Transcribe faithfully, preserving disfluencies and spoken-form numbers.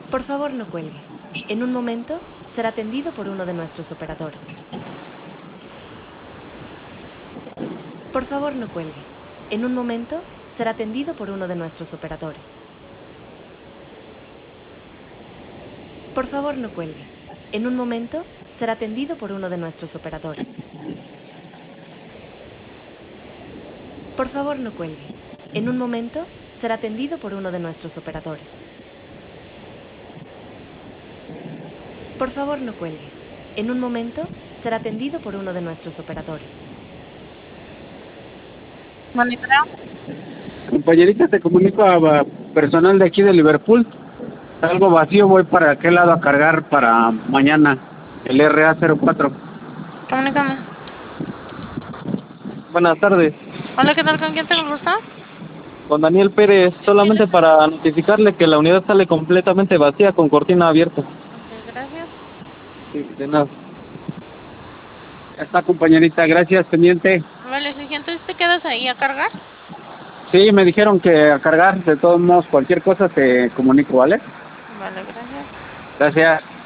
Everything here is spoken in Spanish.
Por favor, no cuelgue. En un momento, será atendido por uno de nuestros operadores. Por favor, no cuelgue. En un momento, será atendido por uno de nuestros operadores. Por favor, no cuelgue. En un momento, será atendido por uno de nuestros operadores. Por favor, no cuelgue. En un momento, será atendido por uno de nuestros operadores. Por favor, no cuelgue. En un momento, será atendido por uno de nuestros operadores. Monitoreo. Compañerita, te comunico a, a personal de aquí de Liverpool. Algo vacío, voy para aquel lado a cargar para mañana, el R A cero cuatro. Comunícame. Buenas tardes, Hola, ¿qué tal? ¿Con quién tengo el gusto? con Daniel Pérez, solamente para notificarle que la unidad sale completamente vacía con cortina abierta. Ok, gracias. Sí, de nada. Ya está, compañerita, gracias, pendiente. Vale, Sergio, entonces te quedas ahí a cargar. Sí, me dijeron que a cargar, de todos modos, cualquier cosa te comunico, ¿vale? Vale, gracias. Gracias.